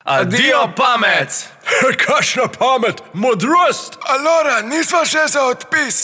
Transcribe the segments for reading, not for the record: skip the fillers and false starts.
Adijo pamet! Kakšna pamet, modrost! Alora, nisva še za odpis.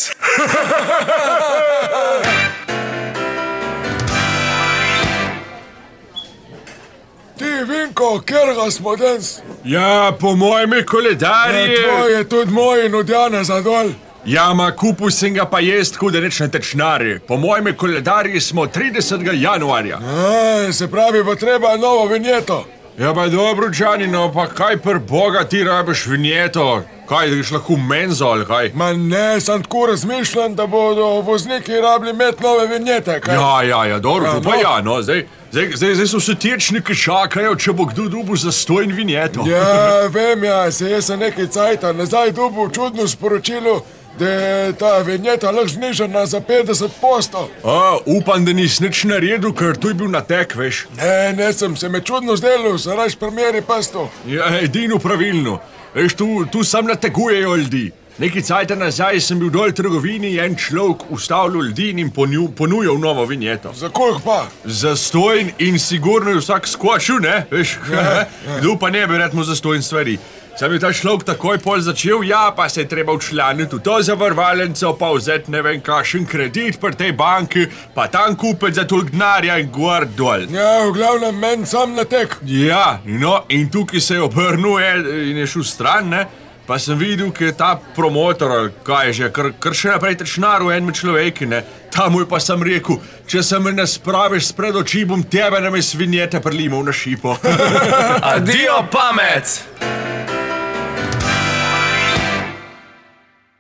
Ti, Vinko, kjerga smo danes? Ja, po mojem koledarju. To je tudi moj in od Janeza dol. Ja, ma kupu sem ga pa jest, da neč na tečnari. Po mojem koledarju smo 30. januarja. Se pravi, bo treba novo vinjeto. Ja, pa dobro, Džanino, pa kaj per Boga ti rabiš vinjeto? Kaj, da greš lahko v menzo ali kaj? Ma ne, sem tako razmišljam, da bodo vozniki rabili imeti nove vinjete, kaj? Ja, dobro, to pa ja, no, zdaj so vse tečniki čakajo, če bo kdo dobil zastojn vinjeto. Ja, vem, ja, jaz sem nekaj cajta nazaj dobil čudno sporočilo, da je ta vinjeta lahko znižana za 50%. Upam, da nisi nič naredil, ker to je bil natek, veš. Ne, sem se me čudno zdelo, se raš primeri pasto. Ja, edino pravilno. Veš, tu sam nategujejo ljudi. Nekaj cajta nazaj sem bil dol v trgovini in en človek ustavljal ljudi in ponujal novo vinjeto. Za koliko pa? Zastojn in sigurno je vsak skočil, ne? Veš, kdo pa ne bi rad mu zastojn stvari. Sam je ta človek takoj pol začel, ja, pa se je treba včlaniti v to zavarovalnico, pa vzeti ne vem kakšen kredit pri tej banki, pa tam kupiti za toliko denarja in gor dol. Ja, v glavnem men sam natek. Ja, no, in tukaj se je obrnil in je šel stran, ne? Pa sem videl, ki je ta promotor, kaj je že, kar še naprej tečnar v enem človeki, ne? Ta mu je pa sem rekel, če se me ne spraviš spred oči, bom tebe na me svinjete prilimal na šipo. Adijo pamet!